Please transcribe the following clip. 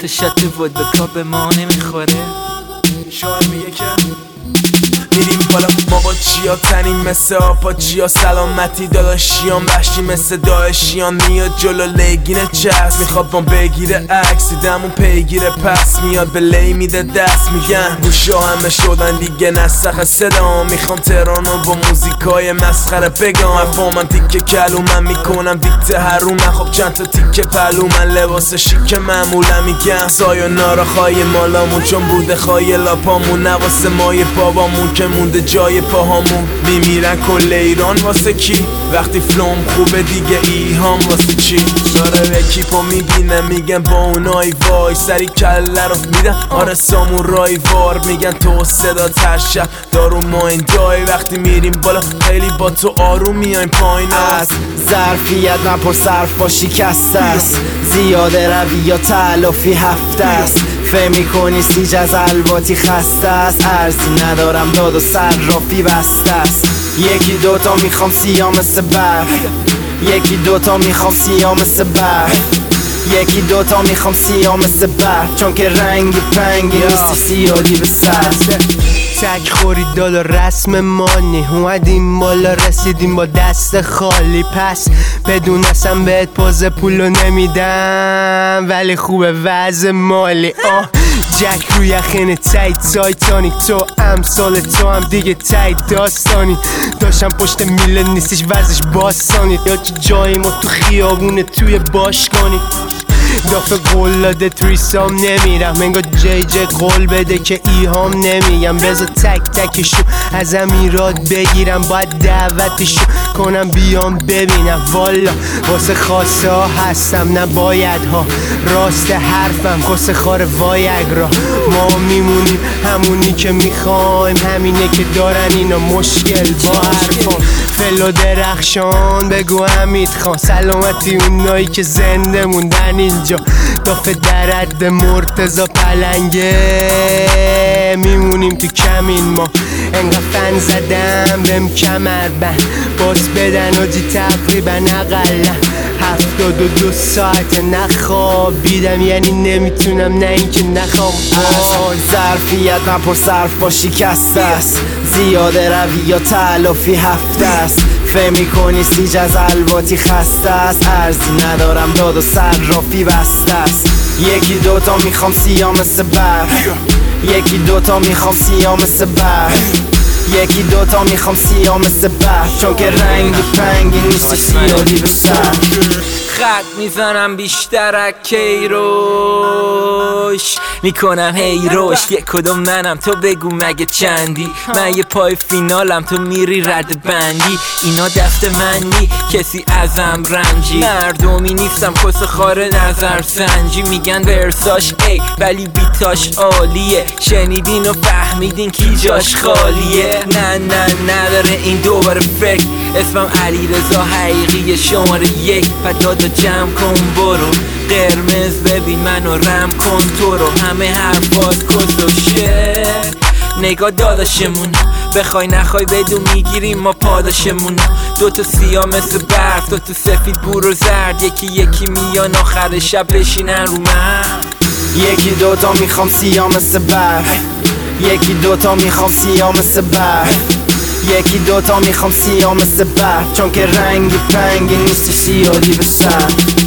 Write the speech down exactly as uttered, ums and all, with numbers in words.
تا شات ودکا به ما نمیخوره. شاید میگه که میریم بالا ما با چیا تنیم مثل آپاچیا، سلامتی داداشیان وحشی مثل داعشیان. میاد جلو لیگینه چست میخواد بام بگیره عکس، دیدمون پیگیره پس میاد به لی میده دست. میگن گوشا همه شدن دیگه نسخ صدا، میخوام ترانو با موزیکای مسخره بگم. افا من تیکه کلو من میکنم دیکته هرو، من خب چند تا تیکه پلو من لباس شیک معمولا. میگم سایو نارا خواهی مالامون چون بوده خواهی لاپامون، نواسه مای بابامون که مونده جای پاهامون. میمیرن کل ایران واسه کی وقتی فلوم خوبه دیگه ایهام واسه چی؟ داره اکیپو میبینه میگن با اونای وای سری کله رو میدن آره سامورای وار. میگن تو صدا ترشب دارو ما این دای، وقتی میریم بالا خیلی با تو آروم میایم پایین. از ظرفیت من پر صرف با شکست است، زیاده روی یا تلافی هفته است. فهم میکنی سیج از الواتی خسته است، ارزی ندارم داد و صرافی بسته است. یکی دوتا میخوام سیاه مثل برف، یکی دوتا میخوام سیاه مثل برف، یکی دوتا میخوام سیاه مثل برف، چون که رنگی پنگی نیستی سیادی به سر. تک خورید دالا رسم مانی، اومدیم بالا رسیدیم با دست خالی. پس بدونستم بهت پوز پولو نمیدم ولی خوبه وضع مالی. آه جک روی یخین تایت تایتانیک، تو امثال تو هم دیگه تایت داستانی. داشتم پشت میله نیستش ورزش باستانی، یا که جایی ما تو خیابونه توی باشگانی. دافه قول داده تریسام نمیرم، انگار جی جی قول بده که ایهام نمیگم. بذار تک تکشو از امیرات بگیرم، باید دعوتشو کنم بیام ببینم. والا واسه خاصه ها هستم نباید ها، راست حرفم کس خار وایگ را. ما میمونیم همونی که میخوایم، همینه که دارن اینا مشکل با حرفان. فلو درخشان بگو حمید خان، سلامتی اونایی که زنده موندن اینجا. دافه درد مرتضا پلنگه، میمونیم تو کمین ما. انقدر فن زدم بهم کمر بند، باز بدن آجی تقریبا اقلا هفتاد و دو ساعت نخوابیدم، یعنی نمیتونم نه اینکه نخوام. از ظرفیت من پر صرف با شکست است، زیاده روی یا تلافی هفته است. فهم میکنی سیج از الواتی خسته است، ارزی ندارم داد و صرافی بسته است. یکی دوتا میخوام سیاه مثل برف، یکی دوتا میخوام سیاه مثل برف، یکی دوتا میخوام سیاه مثل برف، چون که رنگی پنگی نیستی سیادی به سر. خط میزنم بیشتر از کیروش، میکنم هی روش. یک کدوم منم تو بگو مگه چندی؟ من یه پای فینالم تو میری رد بندی. اینا دست من نی کسی ازم رنجی، مردمی نیستم کس خار نظر سنجی. میگن ورساش ای ولی بیتاش عالیه، شنیدین و فهمیدین کی جاش خالیه. نه نه نداره این دوباره فکر، اسمم علی رضا حقیقی شماره یک. پدادا جمع کن برو قرمز ببین منو رم کن تو رو، همه حرفات کس و شه. نگاه داداشمون بخوای نخوای بدون میگیریم ما پاداشمون. دوتا سیاه مثل برف، دوتا سفید بور و زرد، یکی یکی میان آخر شب بشینن رو من. یکی دوتا میخوام سیاه مثل برف، یکی دوتا میخوام سیاه مثل برف، یکی دوتا میخوام سیاه مثل برف، چون که رنگی پنگی نیستی سیادی به سر.